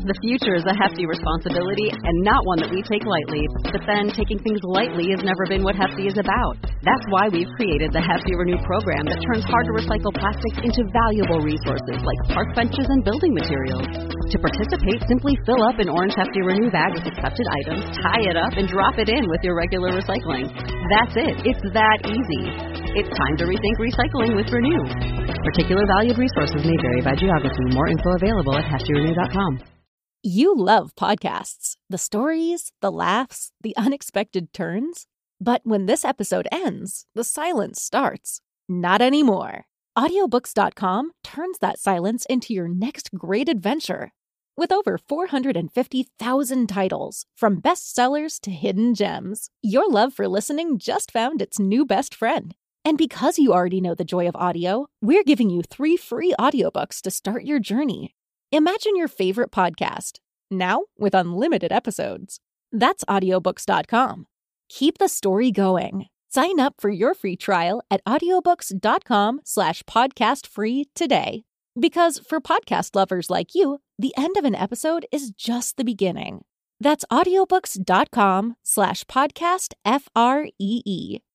The future is a hefty responsibility and not one that we take lightly. But then taking things lightly has never been what Hefty is about. That's why we've created the Hefty Renew program that turns hard-to-recycle plastics into valuable resources like park benches and building materials. To participate, simply fill up an orange Hefty Renew bag with accepted items, tie it up, and drop it in with your regular recycling. That's it. It's that easy. It's time to rethink recycling with Renew. Particular valued resources may vary by geography. More info available at heftyrenew.com. You love podcasts. The stories, the laughs, the unexpected turns. But when this episode ends, the silence starts. Not anymore. Audiobooks.com turns that silence into your next great adventure. With over 450,000 titles, from bestsellers to hidden gems, your love for listening just found its new best friend. And because you already know the joy of audio, we're giving you 3 free audiobooks to start your journey. Imagine your favorite podcast, now with unlimited episodes. That's audiobooks.com. Keep the story going. Sign up for your free trial at audiobooks.com/podcastfree today. Because for podcast lovers like you, the end of an episode is just the beginning. That's audiobooks.com/podcastfree.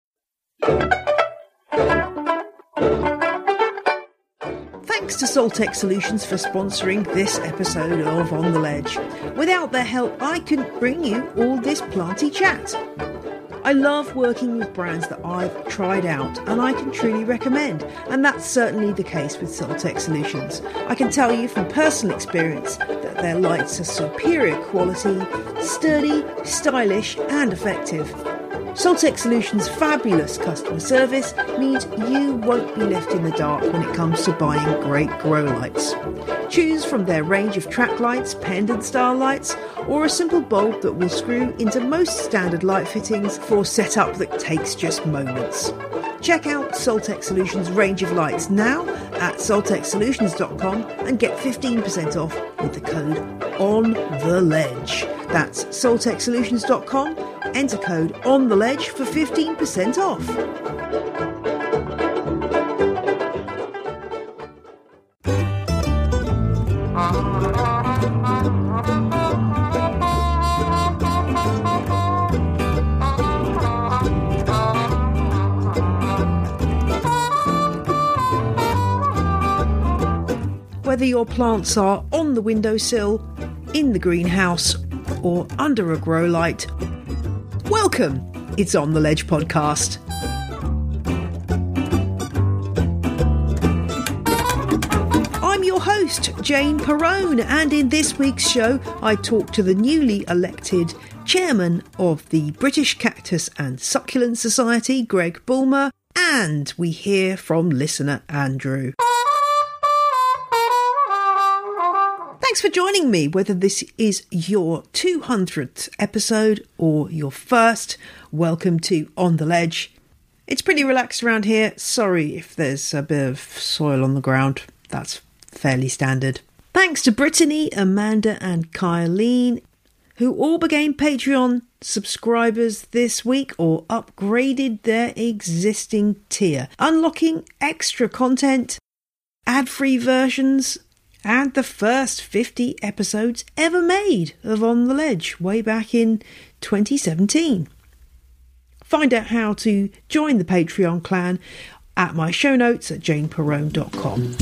Thanks to Soltec Solutions for sponsoring this episode of On the Ledge. Without their help, I couldn't bring you all this planty chat. I love working with brands that I've tried out and I can truly recommend, and that's certainly the case with Soltec Solutions. I can tell you from personal experience that their lights are superior quality, sturdy, stylish and effective. Soltec Solutions' fabulous customer service means you won't be left in the dark when it comes to buying great grow lights. Choose from their range of track lights, pendant style lights, or a simple bulb that will screw into most standard light fittings for setup that takes just moments. Check out Soltec Solutions' range of lights now at soltecsolutions.com and get 15% off with the code ONTHELEDGE. That's soltecsolutions.com. Enter code ONTHELEDGE for 15% off. Whether your plants are on the windowsill, in the greenhouse, or under a grow light, welcome! It's On the Ledge podcast. I'm your host, Jane Perrone, and in this week's show, I talk to the newly elected chairman of the British Cactus and Succulent Society, Greg Bulmer, and we hear from listener Andrew. Thanks for joining me, whether this is your 200th episode or your first. Welcome to On the Ledge. It's pretty relaxed around here. Sorry if there's a bit of soil on the ground. That's fairly standard. Thanks to Brittany, Amanda and Kylene, who all became Patreon subscribers this week or upgraded their existing tier, unlocking extra content, ad-free versions, and the first 50 episodes ever made of On the Ledge way back in 2017. Find out how to join the Patreon clan at my show notes at janeperrone.com.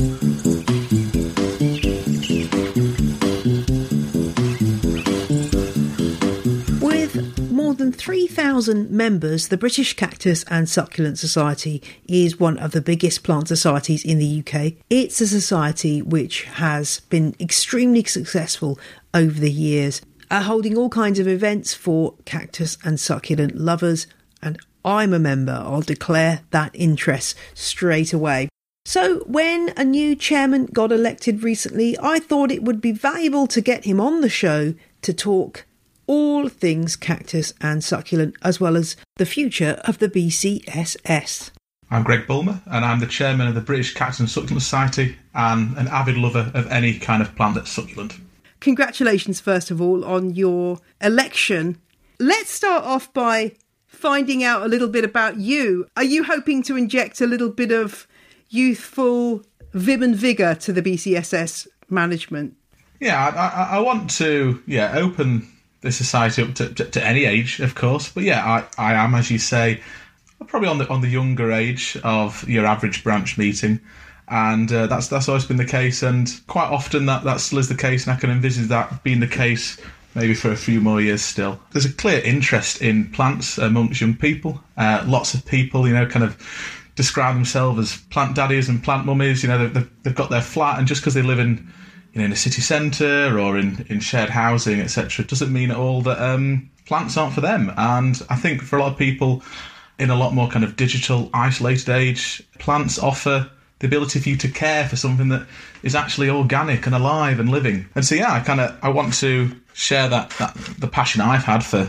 More than 3,000 members, the British Cactus and Succulent Society is one of the biggest plant societies in the UK. It's a society which has been extremely successful over the years, holding all kinds of events for cactus and succulent lovers, and I'm a member. I'll declare that interest straight away. So when a new chairman got elected recently, I thought it would be valuable to get him on the show to talk all things cactus and succulent, as well as the future of the BCSS. I'm Greg Bulmer, and I'm the chairman of the British Cactus and Succulent Society and an avid lover of any kind of plant that's succulent. Congratulations, first of all, on your election. Let's start off by finding out a little bit about you. Are you hoping to inject a little bit of youthful vim and vigour to the BCSS management? Yeah, I want to open the society up to any age, of course. But yeah, I am, as you say, probably on the younger age of your average branch meeting. And that's always been the case, and quite often that still is the case, and I can envisage that being the case maybe for a few more years still. There's a clear interest in plants amongst young people. Lots of people, kind of describe themselves as plant daddies and plant mummies. They've got their flat, and just because they live in a city centre or in shared housing, etc., doesn't mean at all that plants aren't for them. And I think for a lot of people in a lot more kind of digital, isolated age, plants offer the ability for you to care for something that is actually organic and alive and living. And so, I want to share that the passion I've had for,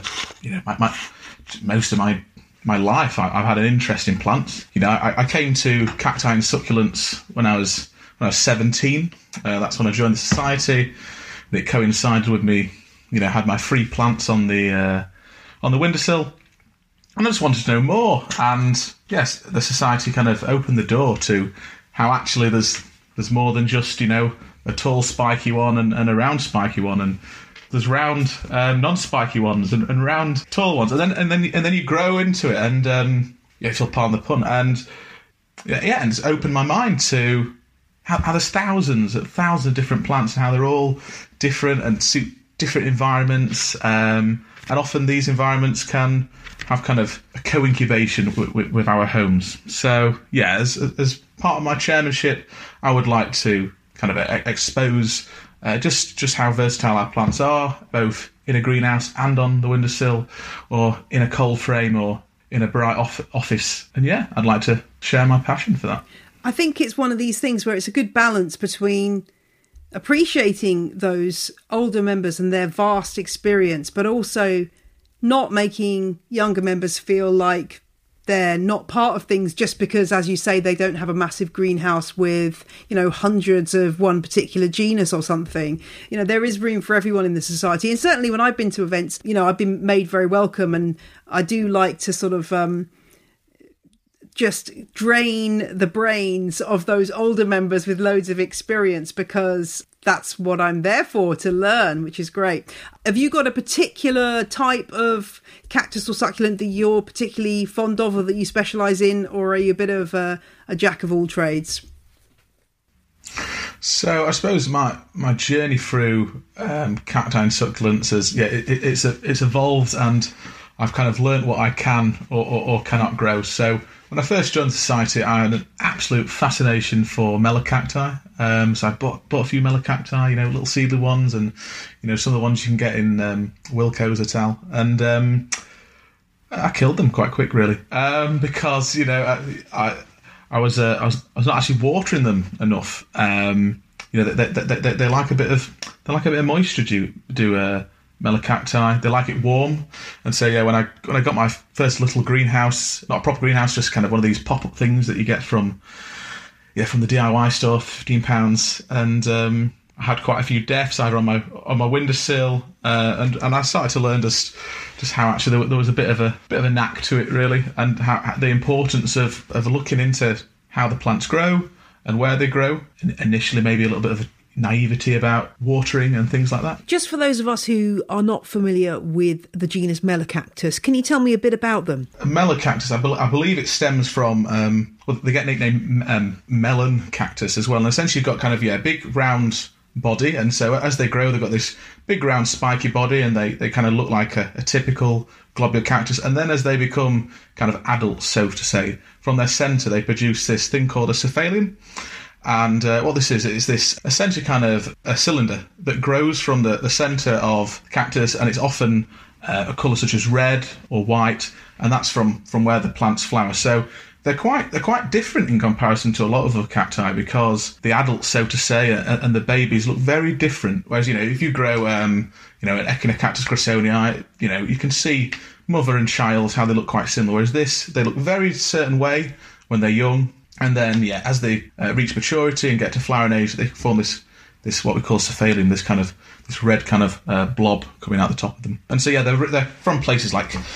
most of my life. I've had an interest in plants. I came to cacti and succulents when I was 17. That's when I joined the society. It coincided with me, had my free plants on the windowsill. And I just wanted to know more. And yes, the society kind of opened the door to how actually there's more than just, a tall spiky one and a round spiky one, and there's round non-spiky ones and round tall ones, and then you grow into it, and if you'll pardon the pun, and and it's opened my mind to how there's thousands of different plants and how they're all different and suit different environments, and often these environments can have kind of a co-incubation with our homes. So as part of my chairmanship, I would like to kind of expose just how versatile our plants are, both in a greenhouse and on the windowsill, or in a cold frame, or in a bright office. And I'd like to share my passion for that. I think it's one of these things where it's a good balance between appreciating those older members and their vast experience, but also not making younger members feel like they're not part of things just because, as you say, they don't have a massive greenhouse with, hundreds of one particular genus or something. There is room for everyone in the society. And certainly when I've been to events, I've been made very welcome, and I do like to sort of just drain the brains of those older members with loads of experience, because that's what I'm there for, to learn, which is great. Have you got a particular type of cactus or succulent that you're particularly fond of, or that you specialise in, or are you a bit of a jack of all trades? So I suppose my journey through cacti and succulents it's evolved, and I've kind of learnt what I can or cannot grow. So when I first joined the society, I had an absolute fascination for melocacti. So I bought a few melocacti, little seedly ones, and some of the ones you can get in Wilco's et al. And I killed them quite quick, really, because I was not actually watering them enough. They like a bit of moisture. Do melocacti. They like it warm, and so when I got my first little greenhouse, not a proper greenhouse, just kind of one of these pop-up things that you get from the DIY store, £15, and I had quite a few deaths either on my windowsill, and I started to learn just how actually there was a bit of a knack to it, really, and how the importance of looking into how the plants grow and where they grow. Initially, maybe a little bit of naivety about watering and things like that. Just for those of us who are not familiar with the genus Melocactus, can you tell me a bit about them? Melocactus, I believe it stems from, they get nicknamed melon cactus as well. And essentially you've got kind of, a big round body. And so as they grow, they've got this big round spiky body, and they kind of look like a typical globular cactus. And then as they become kind of adults, so to say, from their centre, they produce this thing called a cephalium. And what this is this essentially kind of a cylinder that grows from the centre of the cactus, and it's often a colour such as red or white, and that's from where the plants flower. So they're quite different in comparison to a lot of other cacti, because the adults, so to say, and the babies look very different. Whereas if you grow an Echinocactus graysonii, you can see mother and child how they look quite similar. Whereas they look very certain way when they're young. And then, as they reach maturity and get to flowering age, they form this what we call cephalium, this red kind of blob coming out the top of them. And so, they're from places like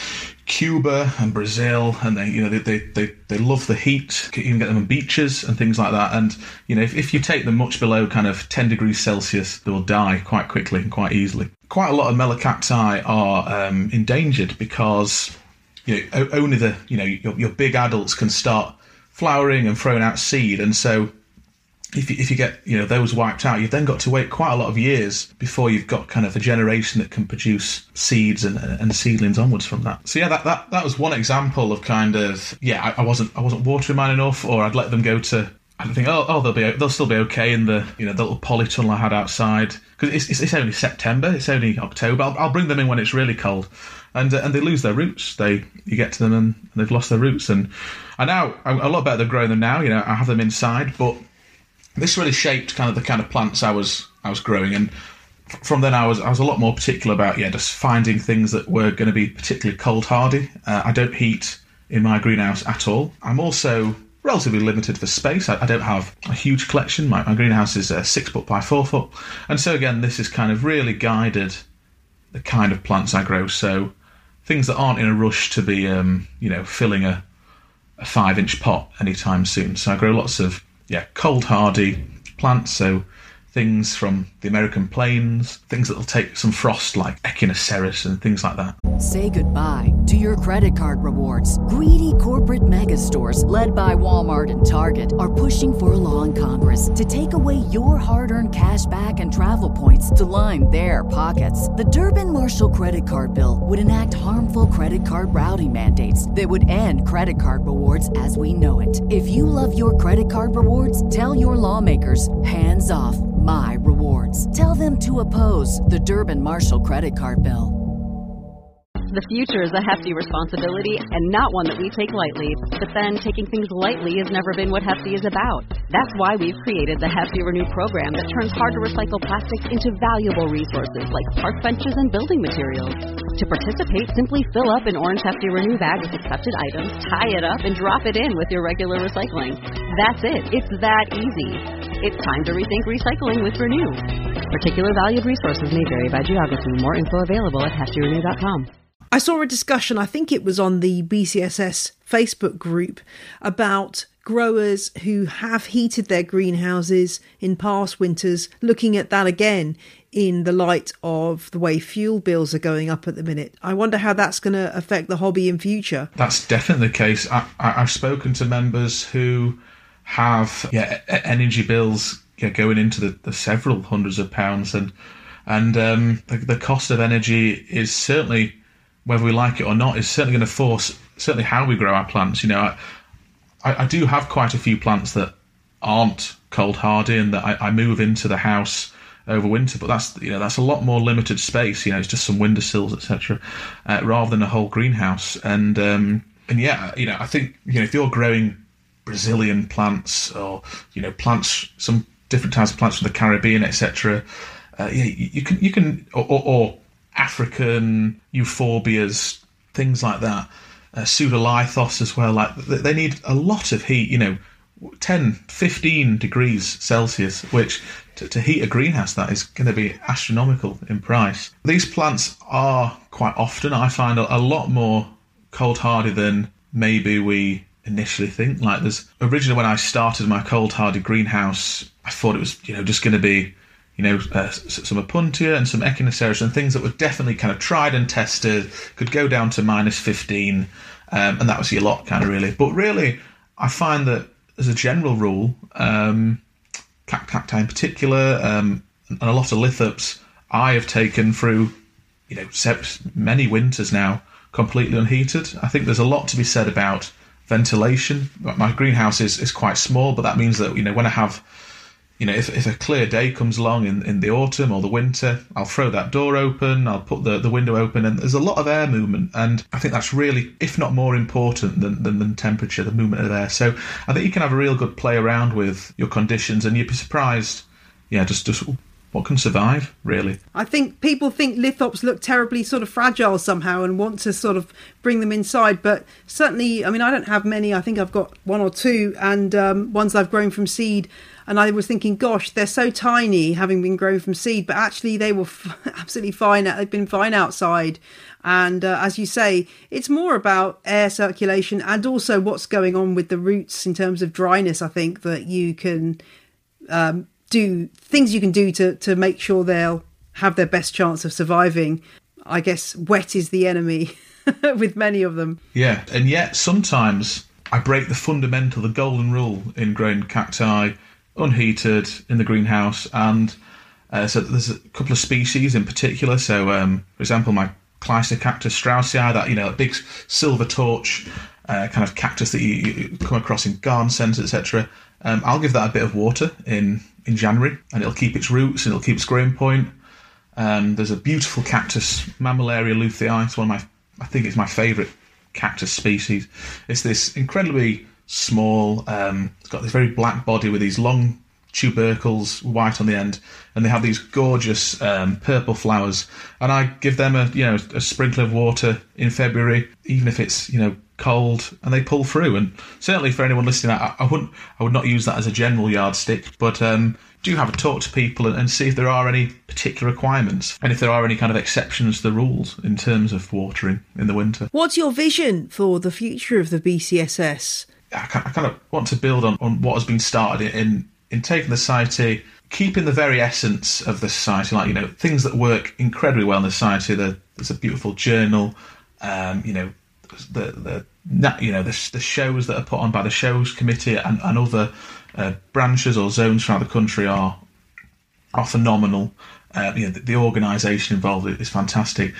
Cuba and Brazil, and they love the heat. You can get them on beaches and things like that. And if you take them much below kind of 10 degrees Celsius, they will die quite quickly and quite easily. Quite a lot of melocacti are endangered because only your big adults can start flowering and throwing out seed, and so if you get those wiped out, you've then got to wait quite a lot of years before you've got kind of a generation that can produce seeds and seedlings onwards from that. So that was one example of kind of I wasn't watering mine enough, or I'd let them go to. I think they'll still be okay in the the little polytunnel I had outside, because it's only September, it's only October. I'll bring them in when it's really cold, and they lose their roots. You get to them and they've lost their roots, and now I'm a lot better at growing them now. I have them inside, but this really shaped the kind of plants I was growing, and from then I was a lot more particular about just finding things that were going to be particularly cold hardy. I don't heat in my greenhouse at all. I'm also relatively limited for space. I don't have a huge collection. My greenhouse is 6 foot by 4 foot, and so again this has kind of really guided the kind of plants I grow. So things that aren't in a rush to be filling a 5-inch pot anytime soon. So I grow lots of cold hardy plants, so things from the American plains, things that will take some frost like Echinocereus and things like that. Say goodbye to your credit card rewards. Greedy corporate mega stores, led by Walmart and Target, are pushing for a law in Congress to take away your hard-earned cash back and travel points to line their pockets. The Durbin-Marshall credit card bill would enact harmful credit card routing mandates that would end credit card rewards as we know it. If you love your credit card rewards, tell your lawmakers, hands off my rewards. Tell them to oppose the Durbin-Marshall credit card bill. The future is a hefty responsibility and not one that we take lightly. But then taking things lightly has never been what Hefty is about. That's why we've created the Hefty Renew program that turns hard-to-recycle plastics into valuable resources like park benches and building materials. To participate, simply fill up an orange Hefty Renew bag with accepted items, tie it up, and drop it in with your regular recycling. That's it. It's that easy. It's time to rethink recycling with Renew. Particular valued resources may vary by geography. More info available at heftyrenew.com. I saw a discussion, I think it was on the BCSS Facebook group, about growers who have heated their greenhouses in past winters, looking at that again in the light of the way fuel bills are going up at the minute. I wonder how that's going to affect the hobby in future. That's definitely the case. I've spoken to members who have energy bills going into the several hundreds of pounds, and the cost of energy is certainly, whether we like it or not, is certainly going to force certainly how we grow our plants. I do have quite a few plants that aren't cold hardy and that I move into the house over winter, but that's a lot more limited space. It's just some windowsills, etc., rather than a whole greenhouse. And I think if you're growing Brazilian plants or plants, some different types of plants from the Caribbean, etc., you can or African euphorbias, things like that, pseudolithos as well. Like they need a lot of heat, 10, 15 degrees Celsius, which to heat a greenhouse, that is going to be astronomical in price. These plants are quite often, I find, a lot more cold hardy than maybe we initially think. Like originally when I started my cold hardy greenhouse, I thought it was just going to be some Opuntia and some Echinocereus and things that were definitely kind of tried and tested, could go down to -15, and that was your lot, kind of, really. But really, I find that as a general rule, cacti in particular, and a lot of lithops, I have taken through, many winters now completely unheated. I think there's a lot to be said about ventilation. My greenhouse is quite small, but that means that when I have, if a clear day comes along in the autumn or the winter, I'll throw that door open, I'll put the window open, and there's a lot of air movement. And I think that's really, if not more important than temperature, the movement of air. So I think you can have a real good play around with your conditions, and you'd be surprised, just what can survive, really. I think people think lithops look terribly sort of fragile somehow and want to sort of bring them inside. But certainly, I don't have many. I think I've got one or two, and ones I've grown from seed. And I was thinking, gosh, they're so tiny, having been grown from seed, but actually they were absolutely fine. They've been fine outside. And as you say, it's more about air circulation and also what's going on with the roots in terms of dryness. I think that you can do things you can do to make sure they'll have their best chance of surviving. I guess wet is the enemy with many of them. Yeah, and yet sometimes I break the golden rule in growing cacti unheated in the greenhouse. And so there's a couple of species in particular. So, for example, my Cleistocactus straussii, that big silver torch kind of cactus that you come across in garden centres, etc. I'll give that a bit of water in January, and it'll keep its roots and it'll keep its growing point. There's a beautiful cactus, Mammillaria luthii. It's I think it's my favourite cactus species. It's this incredibly small. It's got this very black body with these long tubercles, white on the end, and they have these gorgeous purple flowers. And I give them a sprinkle of water in February, even if it's cold, and they pull through. And certainly for anyone listening, I would not use that as a general yardstick, but do have a talk to people and see if there are any particular requirements and if there are any kind of exceptions to the rules in terms of watering in the winter. What's your vision for the future of the BCSS? I kind of want to build on what has been started in taking the society, keeping the very essence of the society, like things that work incredibly well in the society. There's a beautiful journal, the shows that are put on by the shows committee and other branches or zones throughout the country are phenomenal. The organisation involved is fantastic,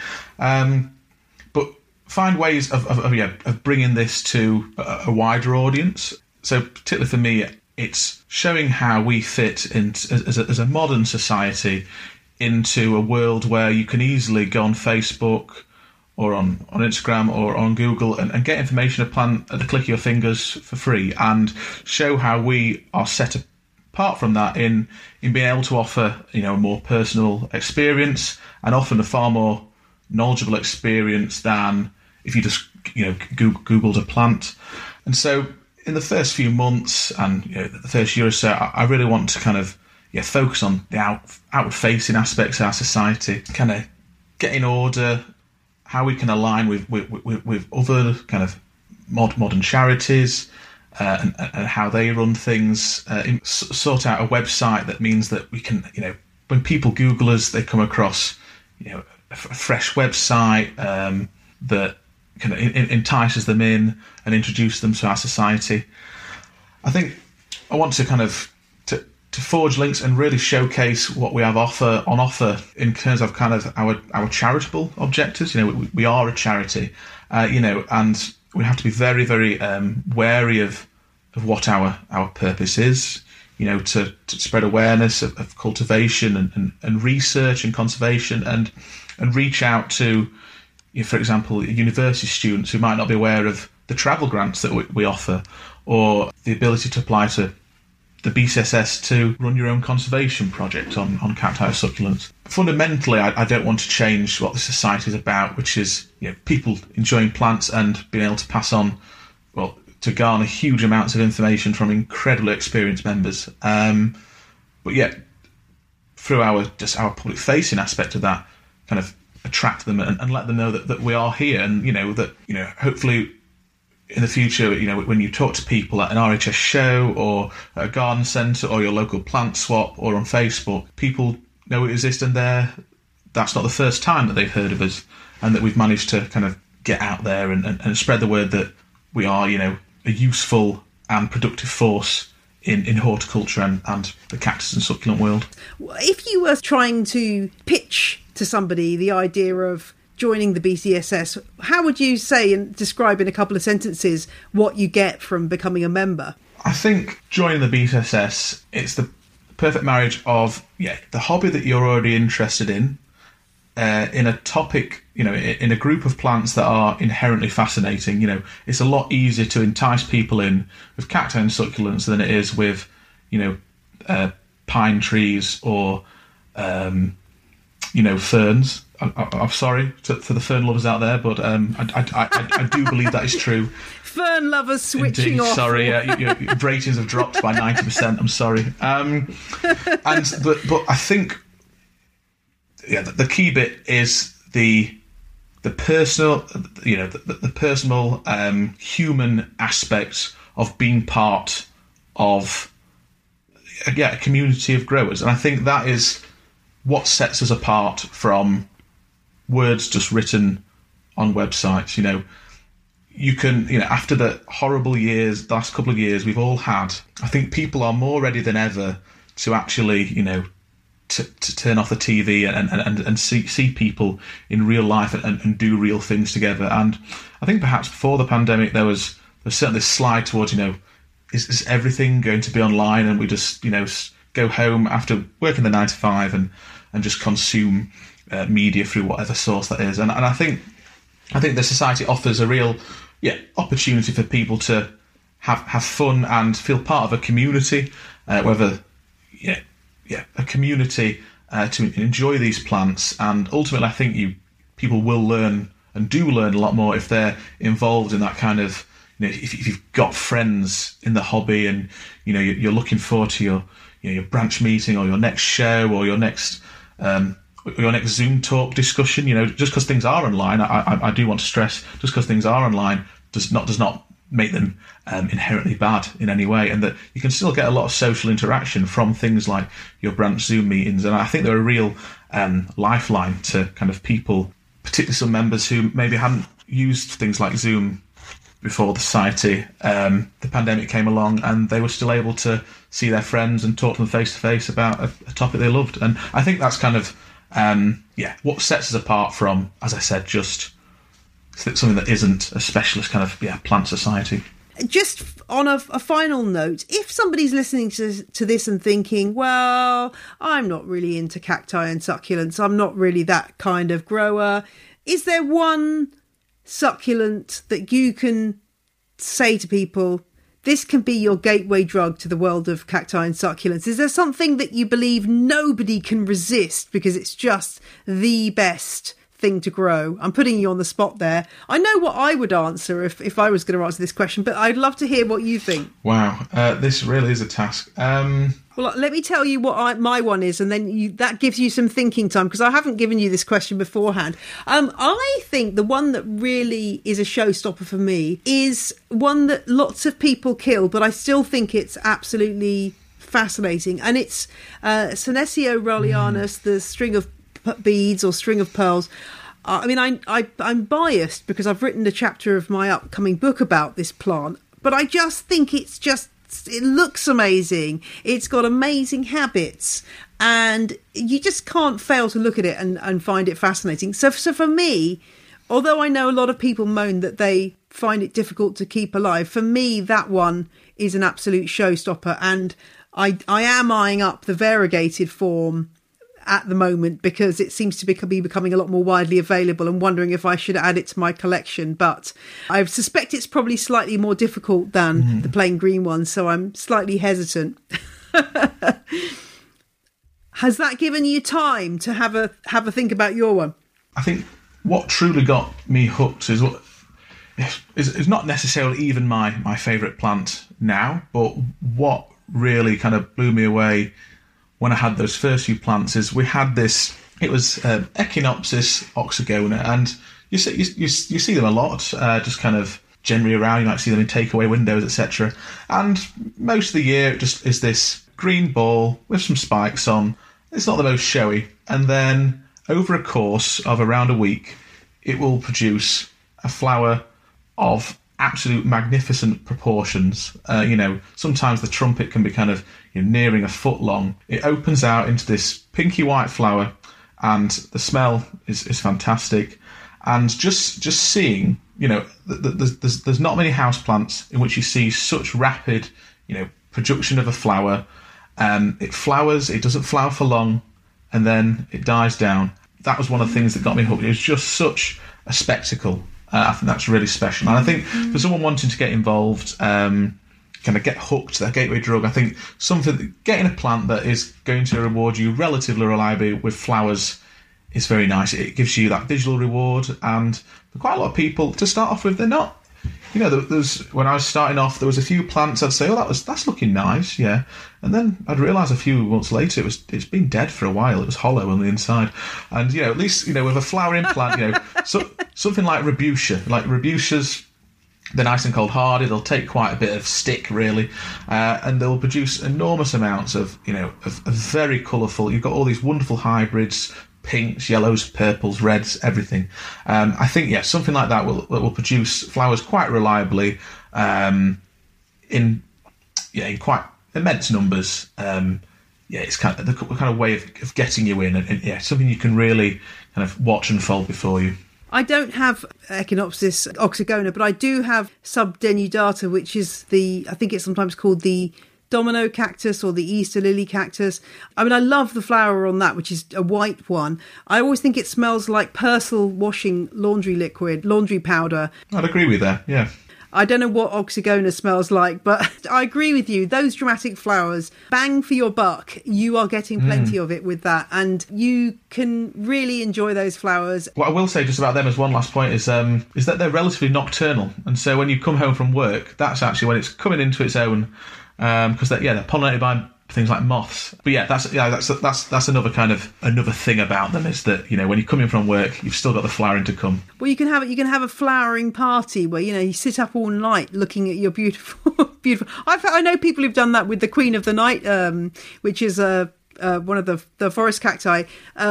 but find ways of bringing this to a wider audience. So particularly for me, it's showing how we fit in as a modern society into a world where you can easily go on Facebook or on Instagram or on Google and get information at the click of your fingers for free, and show how we are set apart from that in being able to offer a more personal experience, and often a far more knowledgeable experience than if you just Googled a plant. And so in the first few months and the first year or so, I really want to kind of focus on the outward-facing aspects of our society, kind of get in order how we can align with other kind of modern charities and how they run things, sort out a website that means that we can, when people Google us, they come across, a fresh website that kind of entices them in and introduces them to our society. I think I want to kind of to forge links and really showcase what we have on offer in terms of kind of our charitable objectives. We are a charity, and we have to be very, very wary of what our purpose is. To spread awareness of cultivation and research and conservation, and reach out to, for example, university students who might not be aware of the travel grants that we offer, or the ability to apply to the BCSS to run your own conservation project on cacti succulents. Fundamentally, I don't want to change what the society is about, which is people enjoying plants and being able to pass on, to garner huge amounts of information from incredibly experienced members. But yet, through our public facing aspect of that, kind of attract them and let them know that we are here, and hopefully in the future, when you talk to people at an RHS show or at a garden centre or your local plant swap or on Facebook, people know we exist, and that's not the first time that they've heard of us, and that we've managed to kind of get out there and spread the word that we are, a useful and productive force in horticulture and the cactus and succulent world. If you were trying to pitch to somebody the idea of joining the BCSS, how would you say and describe in a couple of sentences what you get from becoming a member? I think joining the BCSS, it's the perfect marriage of the hobby that you're already interested in a topic, in a group of plants that are inherently fascinating. It's a lot easier to entice people in with cacti and succulents than it is with, pine trees or ferns. I'm sorry to the fern lovers out there, but I do believe that is true. Fern lovers switching Indeed, off. Sorry, your ratings have dropped by 90%. I'm sorry. But I think the key bit is the personal, the personal human aspects of being part of a community of growers, and I think that is what sets us apart from words just written on websites. You can, after the horrible years, the last couple of years we've all had, I think people are more ready than ever to actually, to turn off the TV and see people in real life and do real things together. And I think perhaps before the pandemic there was certainly this slide towards, is everything going to be online, and we just, go home after working the 9 to 5 and just consume media through whatever source that is. And I think the society offers a real opportunity for people to have fun and feel part of a community, a community to enjoy these plants. And ultimately, I think people will learn and do learn a lot more if they're involved in that kind of, if you've got friends in the hobby and you're looking forward to your branch meeting or your next show or your next Zoom talk discussion. Just because things are online, I do want to stress, just because things are online does not make them inherently bad in any way, and that you can still get a lot of social interaction from things like your branch Zoom meetings. And I think they're a real lifeline to kind of people, particularly some members who maybe hadn't used things like Zoom before the society. The pandemic came along and they were still able to see their friends and talk to them face to face about a topic they loved. And I think that's kind of what sets us apart from, as I said, just something that isn't a specialist kind of plant society. Just on a final note, if somebody's listening to this and thinking, well, I'm not really into cacti and succulents, I'm not really that kind of grower, is there one succulent that you can say to people, this can be your gateway drug to the world of cacti and succulents? Is there something that you believe nobody can resist because it's just the best thing to grow? I'm putting you on the spot there. I know what I would answer if I was going to answer this question, but I'd love to hear what you think. Wow, this really is a task. Well, let me tell you what my one is, and then that gives you some thinking time, because I haven't given you this question beforehand. I think the one that really is a showstopper for me is one that lots of people kill, but I still think it's absolutely fascinating, and it's Senecio rallianus, the string of beads or string of pearls. I'm biased because I've written a chapter of my upcoming book about this plant, but I just think it looks amazing. It's got amazing habits, and you just can't fail to look at it and find it fascinating. So for me, although I know a lot of people moan that they find it difficult to keep alive, for me that one is an absolute showstopper, and I am eyeing up the variegated form at the moment because it seems to be becoming a lot more widely available, and wondering if I should add it to my collection. But I suspect it's probably slightly more difficult than the plain green one, so I'm slightly hesitant. Has that given you time to have a think about your one? I think what truly got me hooked is not necessarily even my favourite plant now, but what really kind of blew me away when I had those first few plants is we had this. It was Echinopsis oxygona, and you see them a lot, just kind of generally around. You might see them in takeaway windows, etc. And most of the year, it just is this green ball with some spikes on. It's not the most showy, and then over a course of around a week, it will produce a flower of absolute magnificent proportions. Sometimes the trumpet can be kind of nearing a foot long. It opens out into this pinky white flower, and the smell is fantastic. And just seeing, there's not many houseplants in which you see such rapid, production of a flower. It flowers, it doesn't flower for long, and then it dies down. That was one of the things that got me hooked. It was just such a spectacle. I think that's really special. And I think for someone wanting to get involved, kind of get hooked, that gateway drug, I think getting a plant that is going to reward you relatively reliably with flowers is very nice. It gives you that visual reward, and for quite a lot of people to start off with, they're not. You know, when I was starting off, there was a few plants I'd say, "Oh, that's looking nice," yeah, and then I'd realise a few months later it's been dead for a while. It was hollow on the inside, and at least with a flowering plant, something like Rebutia, Rebusias. They're nice and cold hardy. They'll take quite a bit of stick, really, and they'll produce enormous amounts of very colourful. You've got all these wonderful hybrids. Pinks, yellows, purples, reds, everything. I think, something like that will produce flowers quite reliably in quite immense numbers. It's kind of the kind of way of getting you in, and something you can really kind of watch unfold before you. I don't have Echinopsis oxygona, but I do have Subdenudata, which is I think it's sometimes called the domino cactus or the Easter lily cactus. I mean, I love the flower on that, which is a white one. I always think it smells like Persil washing laundry liquid, laundry powder. I'd agree with that, yeah. I don't know what oxygona smells like, but I agree with you. Those dramatic flowers, bang for your buck. You are getting plenty of it with that, and you can really enjoy those flowers. What I will say just about them as one last point is that they're relatively nocturnal, and so when you come home from work, that's actually when it's coming into its own. Because they're pollinated by things like moths. But that's another thing about them is that when you come in from work, you've still got the flowering to come. Well, you can have a flowering party where you sit up all night looking at your beautiful. I know people who've done that with the Queen of the Night, which is one of the forest cacti.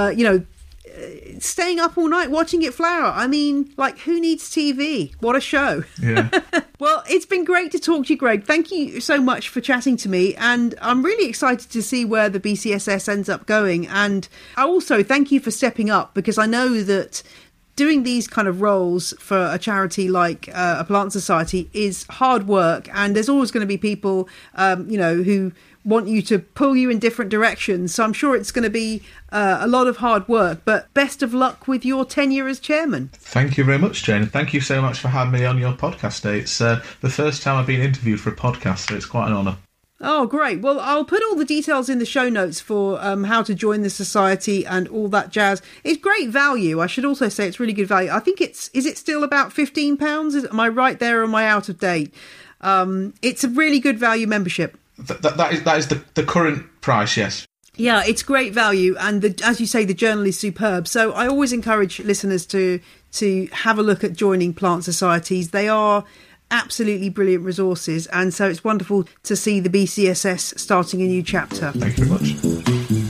Staying up all night watching it flower. I mean, who needs TV? What a show. Yeah. Well, it's been great to talk to you, Greg. Thank you so much for chatting to me. And I'm really excited to see where the BCSS ends up going. And I also thank you for stepping up, because I know that doing these kind of roles for a charity like a plant society is hard work. And there's always going to be people, who want you to pull you in different directions. So I'm sure it's going to be a lot of hard work, but best of luck with your tenure as chairman. Thank you very much, Jane. Thank you so much for having me on your podcast day. It's the first time I've been interviewed for a podcast, so it's quite an honour. Oh, great. Well, I'll put all the details in the show notes for how to join the society and all that jazz. It's great value. I should also say it's really good value. I think is it still about £15? Am I right there or am I out of date? It's a really good value membership. That is the current price, yes. Yeah, it's great value, and as you say, the journal is superb. So I always encourage listeners to have a look at joining plant societies. They are absolutely brilliant resources, and so it's wonderful to see the BCSS starting a new chapter. Thank you very much.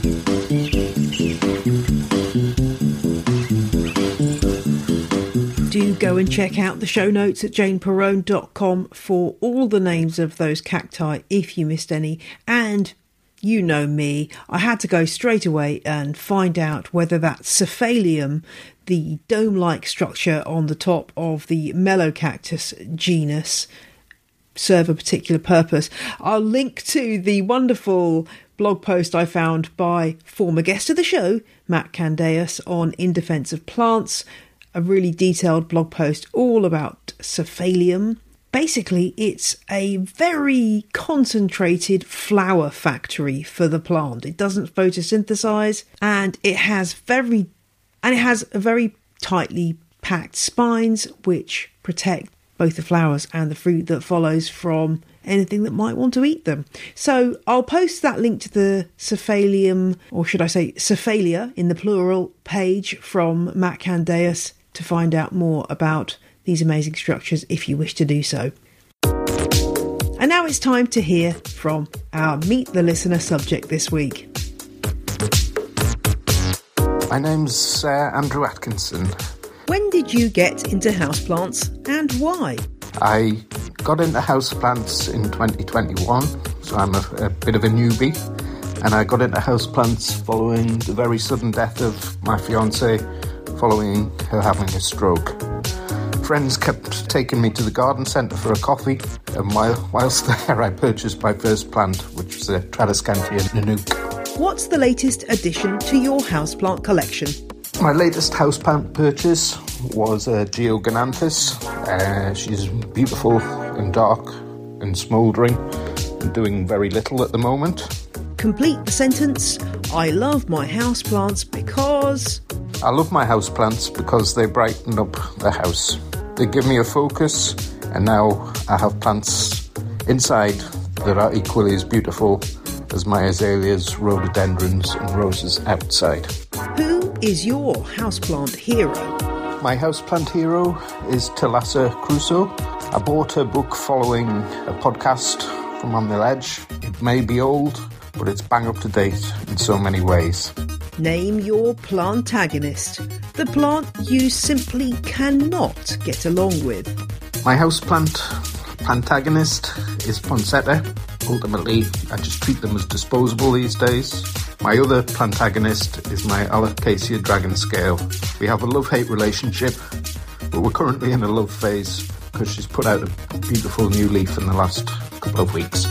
Do go and check out the show notes at janeperrone.com for all the names of those cacti if you missed any. And you know me, I had to go straight away and find out whether that Cephalium, the dome-like structure on the top of the Melocactus genus, serve a particular purpose. I'll link to the wonderful blog post I found by former guest of the show, Matt Candeas, on In Defence of Plants. A really detailed blog post all about Cephalium. Basically, it's a very concentrated flower factory for the plant. It doesn't photosynthesize, and it has very tightly packed spines which protect both the flowers and the fruit that follows from anything that might want to eat them. So I'll post that link to the Cephalium, or should I say Cephalia in the plural, page from Matt Candeas to find out more about these amazing structures if you wish to do so. And now it's time to hear from our Meet the Listener subject this week. My name's Andrew Atkinson. When did you get into houseplants and why? I got into houseplants in 2021, so I'm a bit of a newbie. And I got into houseplants following the very sudden death of my fiancée, following her having a stroke. Friends kept taking me to the garden centre for a coffee, and whilst there I purchased my first plant, which was a Tradescantia Nanook. What's the latest addition to your houseplant collection? My latest houseplant purchase was a Geogynanthus. She's beautiful and dark and smouldering and doing very little at the moment. Complete the sentence. I love my houseplants because... I love my houseplants because they brighten up the house. They give me a focus, and now I have plants inside that are equally as beautiful as my azaleas, rhododendrons and roses outside. Who is your houseplant hero? My houseplant hero is Talassa Crusoe. I bought her book following a podcast from On the Ledge. It may be old, but it's bang up to date in so many ways. Name your plantagonist, the plant you simply cannot get along with. My houseplant plantagonist is Poinsettia. Ultimately, I just treat them as disposable these days. My other plantagonist is my Alocasia dragon scale. We have a love-hate relationship, but we're currently in a love phase because she's put out a beautiful new leaf in the last couple of weeks.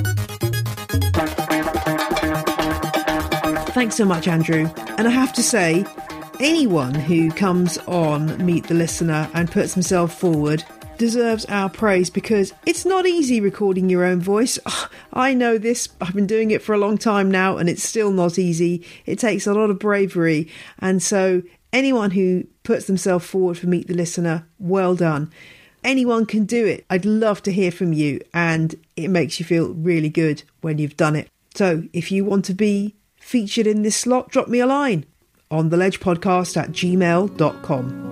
Thanks so much, Andrew. And I have to say, anyone who comes on Meet the Listener and puts himself forward deserves our praise, because it's not easy recording your own voice. I know this. I've been doing it for a long time now, and it's still not easy. It takes a lot of bravery. And so anyone who puts themselves forward for Meet the Listener, well done. Anyone can do it. I'd love to hear from you, and it makes you feel really good when you've done it. So if you want to be featured in this slot, drop me a line on theledgepodcast@gmail.com.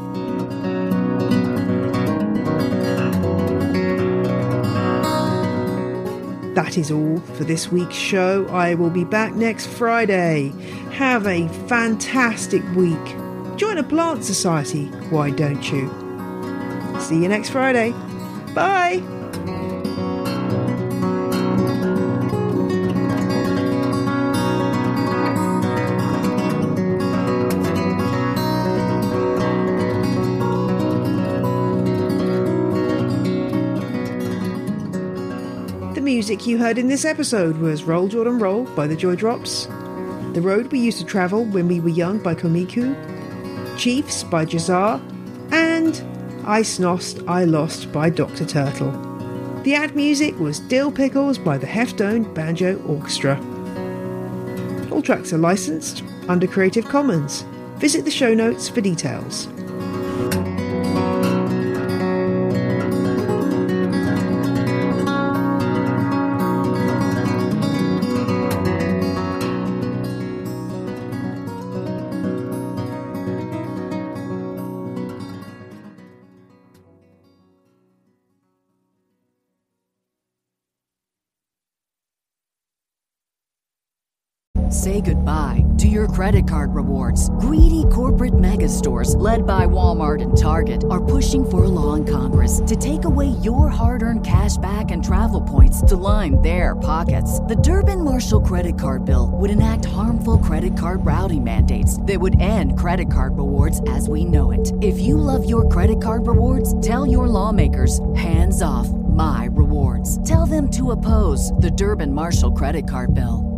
That is all for this week's show. I will be back next Friday. Have a fantastic week. Join a plant society, why don't you? See you next Friday. Bye. The music you heard in this episode was Roll Jordan Roll by the Joy Drops, The Road We Used to Travel When We Were Young by Komiku, Chiefs by Jazar, and I Snost, I Lost by Dr. Turtle. The ad music was Dill Pickles by the Heftone Banjo Orchestra. All tracks are licensed under Creative Commons. Visit the show notes for details. Say goodbye to your credit card rewards. Greedy corporate mega stores, led by Walmart and Target, are pushing for a law in Congress to take away your hard-earned cash back and travel points to line their pockets. The Durbin-Marshall credit card bill would enact harmful credit card routing mandates that would end credit card rewards as we know it. If you love your credit card rewards, tell your lawmakers, hands off my rewards. Tell them to oppose the Durbin-Marshall credit card bill.